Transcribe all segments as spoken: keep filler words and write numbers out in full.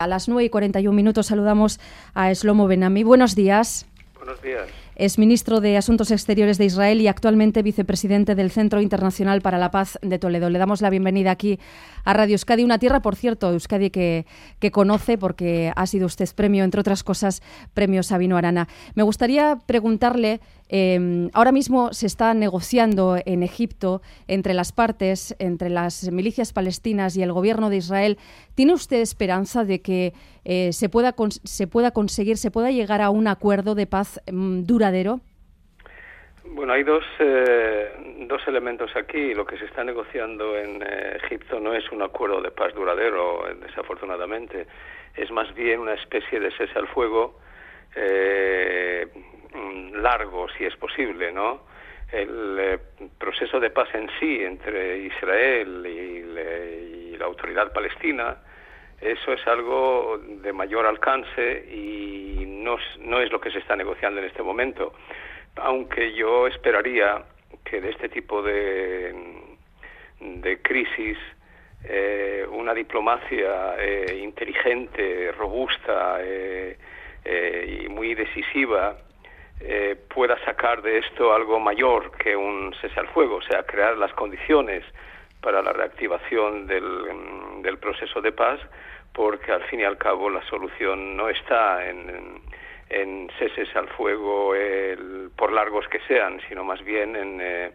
A las nueve y cuarenta y un minutos saludamos a Shlomo Ben-Ami. Buenos días. Buenos días. Es ministro de Asuntos Exteriores de Israel y actualmente vicepresidente del Centro Internacional para la Paz de Toledo. Le damos la bienvenida aquí a Radio Euskadi, una tierra, por cierto, Euskadi que, que conoce porque ha sido usted premio, entre otras cosas, premio Sabino Arana. Me gustaría preguntarle, eh, ahora mismo se está negociando en Egipto entre las partes, entre las milicias palestinas y el gobierno de Israel. ¿Tiene usted esperanza de que eh, se pueda, se pueda conseguir, se pueda llegar a un acuerdo de paz um, duradero? Bueno, hay dos, eh, dos elementos aquí. Lo que se está negociando en eh, Egipto no es un acuerdo de paz duradero, desafortunadamente. Es más bien una especie de cese al fuego eh, largo, si es posible, ¿no? El eh, proceso de paz en sí entre Israel y, le, y la autoridad palestina, eso es algo de mayor alcance y no, no es lo que se está negociando en este momento. Aunque yo esperaría que de este tipo de, de crisis eh, una diplomacia eh, inteligente, robusta eh, eh, y muy decisiva eh, pueda sacar de esto algo mayor que un cese al fuego, o sea, crear las condiciones para la reactivación del, del proceso de paz, porque al fin y al cabo la solución no está en, en en ceses al fuego el, por largos que sean, sino más bien en, eh,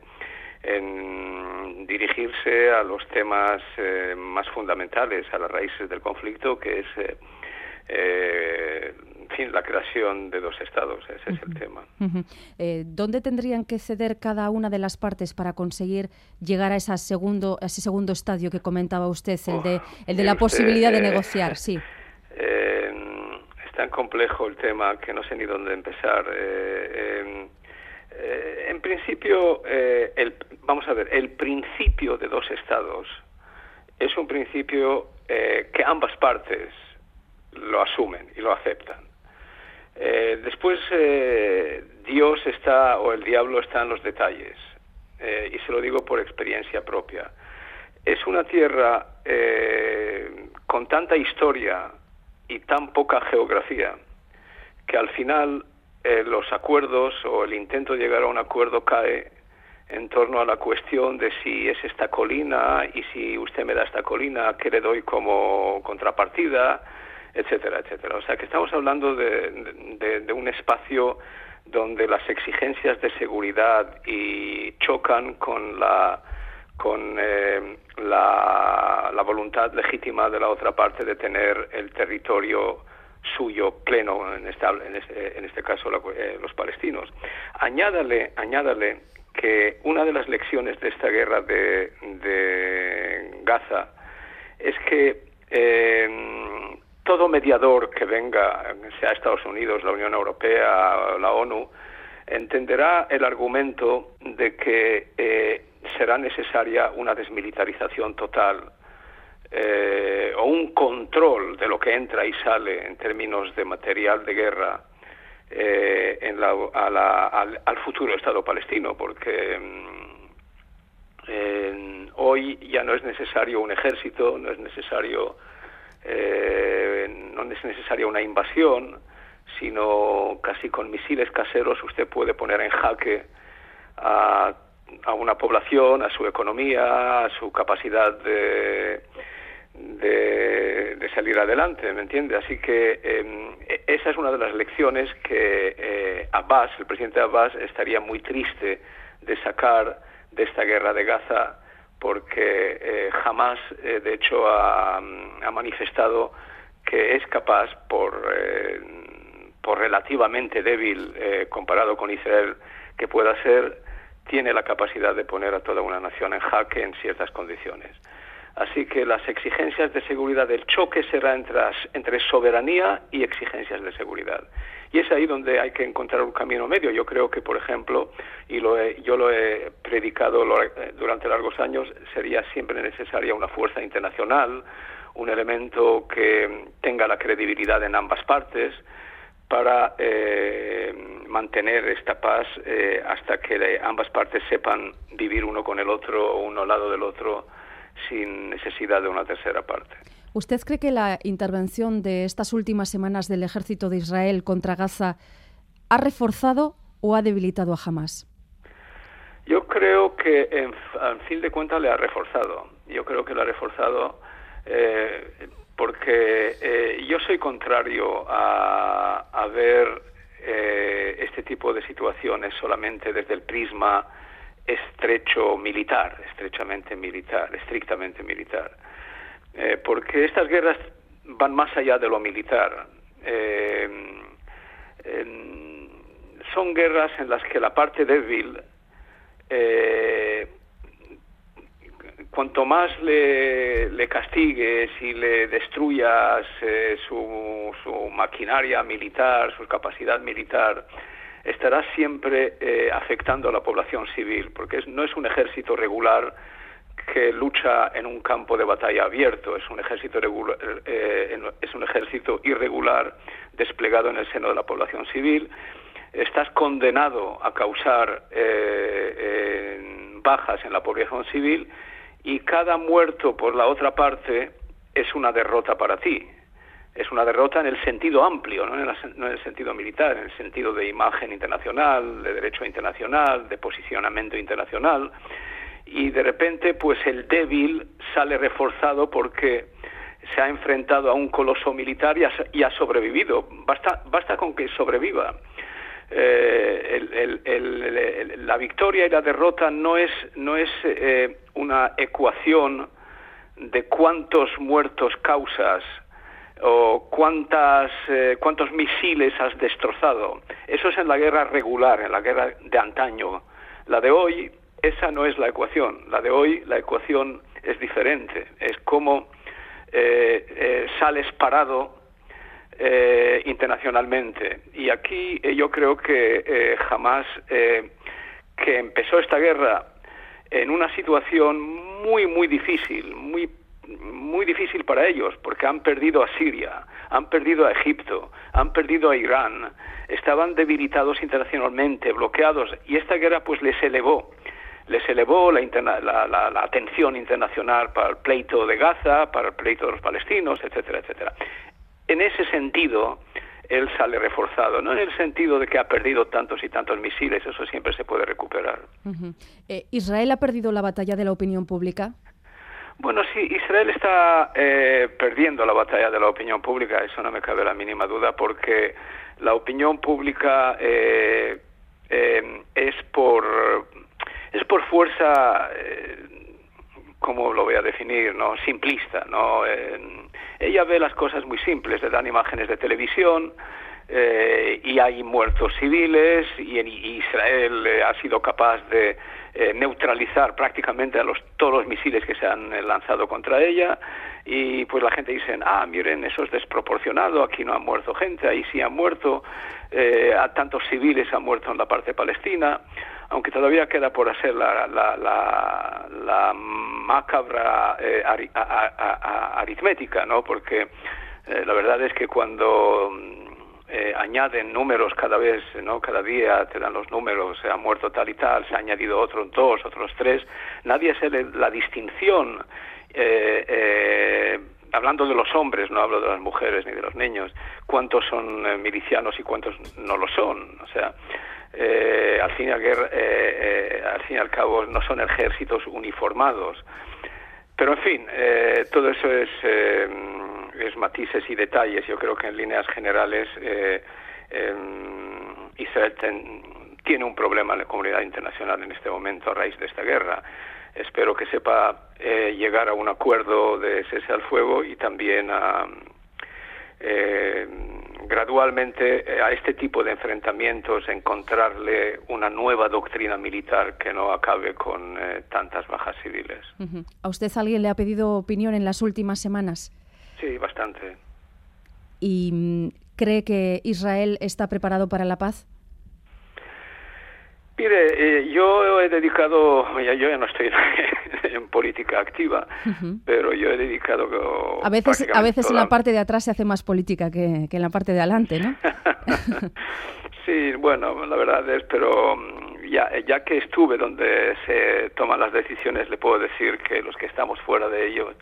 en dirigirse a los temas eh, más fundamentales, a las raíces del conflicto, que es eh, eh, en fin, la creación de dos estados. Ese uh-huh. es el tema. Uh-huh. Eh, ¿Dónde tendrían que ceder cada una de las partes para conseguir llegar a, esa segundo, a ese segundo estadio que comentaba usted, el de, el de la usted, posibilidad de eh, negociar? Sí. Eh, tan complejo el tema que no sé ni dónde empezar. Eh, eh, eh, en principio, eh, el, vamos a ver, el principio de dos estados es un principio eh, que ambas partes lo asumen y lo aceptan. Eh, después, eh, Dios está, o el diablo está en los detalles, eh, y se lo digo por experiencia propia. Es una tierra eh, con tanta historia y tan poca geografía, que al final eh, los acuerdos o el intento de llegar a un acuerdo cae en torno a la cuestión de si es esta colina y si usted me da esta colina, ¿qué le doy como contrapartida?, etcétera, etcétera. O sea que estamos hablando de, de, de un espacio donde las exigencias de seguridad y chocan con la con eh, la, la voluntad legítima de la otra parte de tener el territorio suyo pleno, en este, en este, en este caso la, eh, los palestinos. Añádale, añádale que una de las lecciones de esta guerra de, de Gaza es que eh, todo mediador que venga, sea Estados Unidos, la Unión Europea, la ONU, entenderá el argumento de que eh, será necesaria una desmilitarización total eh, o un control de lo que entra y sale en términos de material de guerra eh, en la, a la, al, al futuro Estado palestino, porque eh, hoy ya no es necesario un ejército, no es necesario eh, no es necesaria una invasión, sino casi con misiles caseros usted puede poner en jaque a a una población, a su economía, a su capacidad de, de, de salir adelante, ¿me entiende? Así que eh, esa es una de las lecciones que eh, Abbas, el presidente Abbas, estaría muy triste de sacar de esta guerra de Gaza, porque eh, jamás, eh, de hecho, ha, ha manifestado que es capaz, por, eh, por relativamente débil eh, comparado con Israel que pueda ser, tiene la capacidad de poner a toda una nación en jaque en ciertas condiciones. Así que las exigencias de seguridad, el choque será entre, entre soberanía y exigencias de seguridad. Y es ahí donde hay que encontrar un camino medio. Yo creo que, por ejemplo, y lo he, yo lo he predicado lo, durante largos años, sería siempre necesaria una fuerza internacional, un elemento que tenga la credibilidad en ambas partes, para eh, mantener esta paz eh, hasta que ambas partes sepan vivir uno con el otro o uno al lado del otro sin necesidad de una tercera parte. ¿Usted cree que la intervención de estas últimas semanas del ejército de Israel contra Gaza ha reforzado o ha debilitado a Hamás? Yo creo que, en, en fin de cuentas, le ha reforzado. Yo creo que lo ha reforzado eh, porque eh, yo soy contrario a, a ver eh, este tipo de situaciones solamente desde el prisma estrecho militar, estrechamente militar, estrictamente militar. Eh, porque estas guerras van más allá de lo militar. Eh, eh, son guerras en las que la parte débil, eh, cuanto más le, le castigues y le destruyas eh, su, su maquinaria militar, su capacidad militar, estará siempre eh, afectando a la población civil, porque es, no es un ejército regular que lucha en un campo de batalla abierto, es un ejército regular, eh, es un ejército irregular desplegado en el seno de la población civil. Estás condenado a causar eh, eh, bajas en la población civil, y cada muerto por la otra parte es una derrota para ti. Es una derrota en el sentido amplio, no en, la, no en el sentido militar, en el sentido de imagen internacional, de derecho internacional, de posicionamiento internacional. Y de repente, pues el débil sale reforzado porque se ha enfrentado a un coloso militar y ha, y ha sobrevivido. Basta, basta con que sobreviva. Eh, el, el, el, el, la victoria y la derrota no es, no es eh, una ecuación de cuántos muertos causas o cuántas eh, cuántos misiles has destrozado. Eso es en la guerra regular, en la guerra de antaño. La de hoy, esa no es la ecuación. La de hoy, la ecuación es diferente. Es como eh, eh, sales parado eh, internacionalmente. Y aquí eh, yo creo que eh, Hamás, eh, que empezó esta guerra en una situación muy, muy difícil, muy muy difícil para ellos, porque han perdido a Siria, han perdido a Egipto, han perdido a Irán, estaban debilitados internacionalmente, bloqueados, y esta guerra pues les elevó, les elevó la, interna la, la, la atención internacional para el pleito de Gaza, para el pleito de los palestinos, etcétera, etcétera. En ese sentido, él sale reforzado, no en el sentido de que ha perdido tantos y tantos misiles, eso siempre se puede recuperar. Uh-huh. eh, ¿Israel ha perdido la batalla de la opinión pública? Bueno, sí, Israel está eh, perdiendo la batalla de la opinión pública, eso no me cabe la mínima duda, porque la opinión pública eh, eh, es por es por fuerza, eh, ¿cómo lo voy a definir? No, simplista, no. Eh, ella ve las cosas muy simples, le dan imágenes de televisión. Eh, y hay muertos civiles, y, en, y Israel eh, ha sido capaz de eh, neutralizar prácticamente a los, todos los misiles que se han eh, lanzado contra ella, y pues la gente dice, ah, miren, eso es desproporcionado, aquí no ha muerto gente, ahí sí han muerto, eh, a tantos civiles han muerto en la parte palestina, aunque todavía queda por hacer la, la, la, la macabra eh, ari, a, a, a, aritmética, ¿no? Porque eh, la verdad es que cuando Eh, añaden números cada vez, ¿no? Cada día te dan los números, se ha muerto tal y tal, se ha añadido otros dos, otros tres. Nadie hace la distinción, eh, eh, hablando de los hombres, no hablo de las mujeres ni de los niños, cuántos son eh, milicianos y cuántos no lo son. O sea, eh, al fin y al, eh, eh, al fin y al cabo no son ejércitos uniformados. Pero en fin, eh, todo eso es... Eh, es matices y detalles. Yo creo que en líneas generales eh, eh, Israel ten, tiene un problema en la comunidad internacional en este momento a raíz de esta guerra. Espero que sepa eh, llegar a un acuerdo de cese al fuego y también a, eh, gradualmente eh, a este tipo de enfrentamientos encontrarle una nueva doctrina militar que no acabe con eh, tantas bajas civiles. Uh-huh. ¿A usted alguien le ha pedido opinión en las últimas semanas? Sí, bastante. ¿Y cree que Israel está preparado para la paz? Mire, eh, yo he dedicado, ya, yo ya no estoy en política activa, uh-huh. pero yo he dedicado... A veces, a veces toda... en la parte de atrás se hace más política que, que en la parte de adelante, ¿no? Sí, bueno, la verdad es, pero ya, ya que estuve donde se toman las decisiones, le puedo decir que los que estamos fuera de ellos,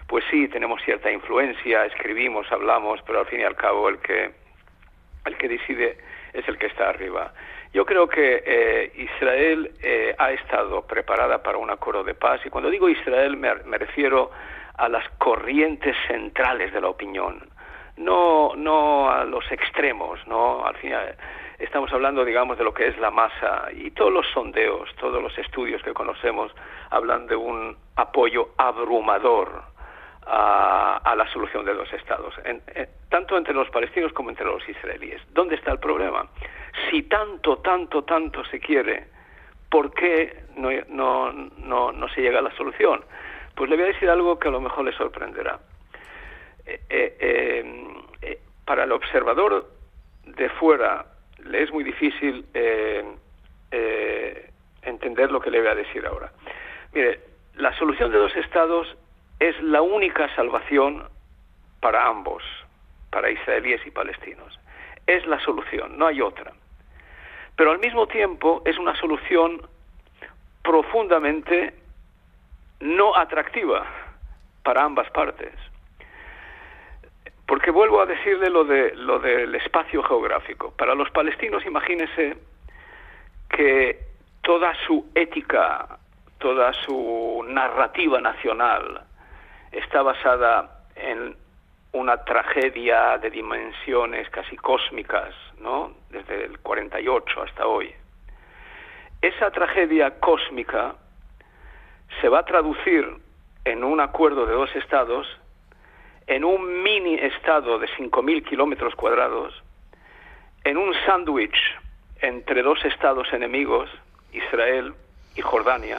pues sí, tenemos cierta influencia, escribimos, hablamos, pero al fin y al cabo el que, el que decide es el que está arriba. Yo creo que eh, Israel eh, ha estado preparada para un acuerdo de paz, y cuando digo Israel me, me refiero a las corrientes centrales de la opinión, no, no a los extremos, ¿no? Al final estamos hablando, digamos, de lo que es la masa, y todos los sondeos, todos los estudios que conocemos hablan de un apoyo abrumador a, a la solución de dos estados, en, en, tanto entre los palestinos como entre los israelíes. ¿Dónde está el problema? Si tanto, tanto, tanto se quiere, ¿por qué no, no, no, no se llega a la solución? Pues le voy a decir algo que a lo mejor le sorprenderá. Eh, eh, eh, eh, para el observador de fuera le es muy difícil eh, eh, entender lo que le voy a decir ahora. Mire, la solución de dos estados es la única salvación para ambos, para israelíes y palestinos. Es la solución, no hay otra. Pero al mismo tiempo es una solución profundamente no atractiva para ambas partes. Porque vuelvo a decirle lo de lo del espacio geográfico. Para los palestinos, imagínense que toda su ética, toda su narrativa nacional está basada en una tragedia de dimensiones casi cósmicas, ¿no? Desde el cuarenta y ocho hasta hoy. Esa tragedia cósmica se va a traducir en un acuerdo de dos estados, en un mini estado de cinco mil kilómetros cuadrados, en un sándwich entre dos estados enemigos, Israel y Jordania.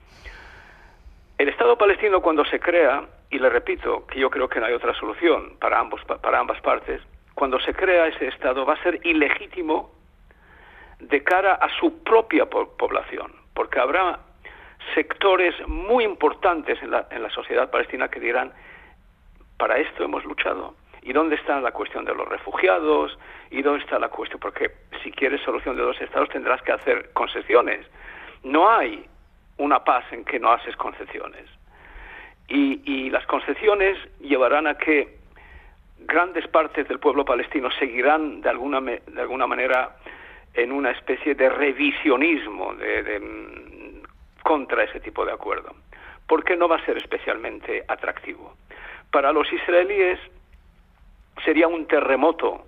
El Estado palestino, cuando se crea, y le repito que yo creo que no hay otra solución para ambos, para ambas partes, cuando se crea ese Estado va a ser ilegítimo de cara a su propia po- población, porque habrá sectores muy importantes en la, en la sociedad palestina que dirán: para esto hemos luchado. ¿Y dónde está la cuestión de los refugiados? ¿Y dónde está la cuestión? Porque si quieres solución de dos estados tendrás que hacer concesiones. No hay una paz en que no haces concesiones. Y, y las concesiones llevarán a que grandes partes del pueblo palestino seguirán de alguna, de alguna manera en una especie de revisionismo de, de, contra ese tipo de acuerdo, porque no va a ser especialmente atractivo. Para los israelíes sería un terremoto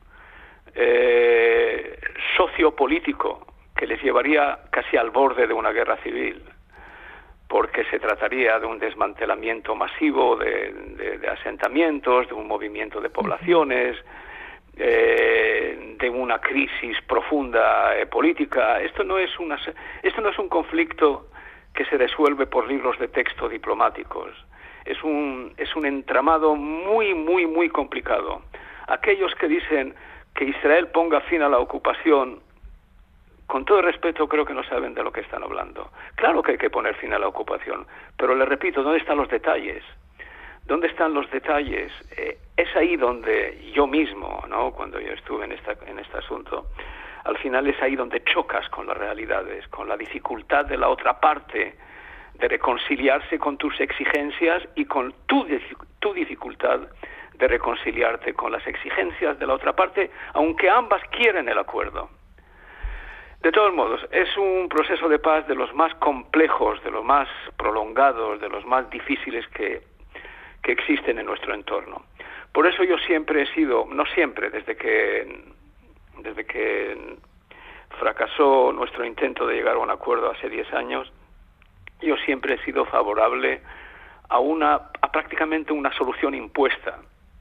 eh, sociopolítico que les llevaría casi al borde de una guerra civil, porque se trataría de un desmantelamiento masivo de, de, de asentamientos, de un movimiento de poblaciones, eh, de una crisis profunda eh, política. Esto no es una, esto no es un conflicto que se resuelve por libros de texto diplomáticos. Es un, es un entramado muy, muy, muy complicado. Aquellos que dicen que Israel ponga fin a la ocupación, con todo el respeto, creo que no saben de lo que están hablando. Claro que hay que poner fin a la ocupación, pero le repito, ¿dónde están los detalles? ¿Dónde están los detalles? Eh, es ahí donde yo mismo, ¿no?, cuando yo estuve en, esta, en este asunto, al final es ahí donde chocas con las realidades, con la dificultad de la otra parte de reconciliarse con tus exigencias y con tu, tu dificultad de reconciliarte con las exigencias de la otra parte, aunque ambas quieren el acuerdo. De todos modos, es un proceso de paz de los más complejos, de los más prolongados, de los más difíciles que, que existen en nuestro entorno. Por eso yo siempre he sido, no siempre, desde que, desde que fracasó nuestro intento de llegar a un acuerdo hace diez años, yo siempre he sido favorable a una, a prácticamente una solución impuesta,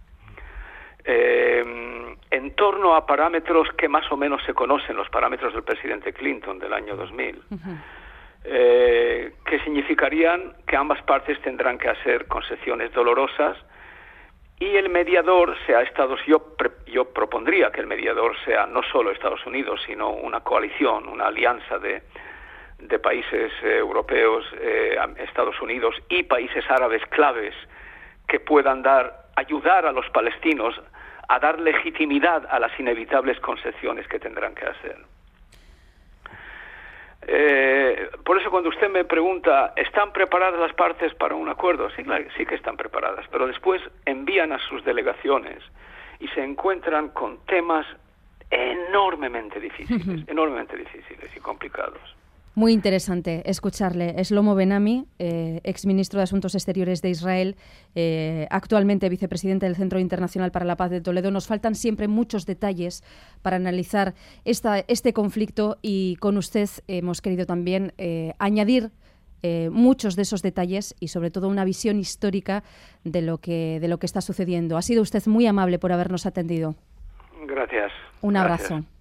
eh, en torno a parámetros que más o menos se conocen, los parámetros del presidente Clinton del año dos mil, uh-huh. eh, que significarían que ambas partes tendrán que hacer concesiones dolorosas, y el mediador sea Estados, yo, yo propondría que el mediador sea no solo Estados Unidos, sino una coalición, una alianza de de países eh, europeos, eh, Estados Unidos y países árabes claves que puedan dar, ayudar a los palestinos a dar legitimidad a las inevitables concesiones que tendrán que hacer. Eh, por eso cuando usted me pregunta, ¿están preparadas las partes para un acuerdo? Sí, sí que están preparadas, pero después envían a sus delegaciones y se encuentran con temas enormemente difíciles, enormemente difíciles y complicados. Muy interesante escucharle. Shlomo Ben-Ami, eh, exministro de Asuntos Exteriores de Israel, eh, actualmente vicepresidente del Centro Internacional para la Paz de Toledo. Nos faltan siempre muchos detalles para analizar esta, este conflicto y con usted hemos querido también eh, añadir eh, muchos de esos detalles y sobre todo una visión histórica de lo que, de lo que está sucediendo. Ha sido usted muy amable por habernos atendido. Gracias. Un abrazo. Gracias.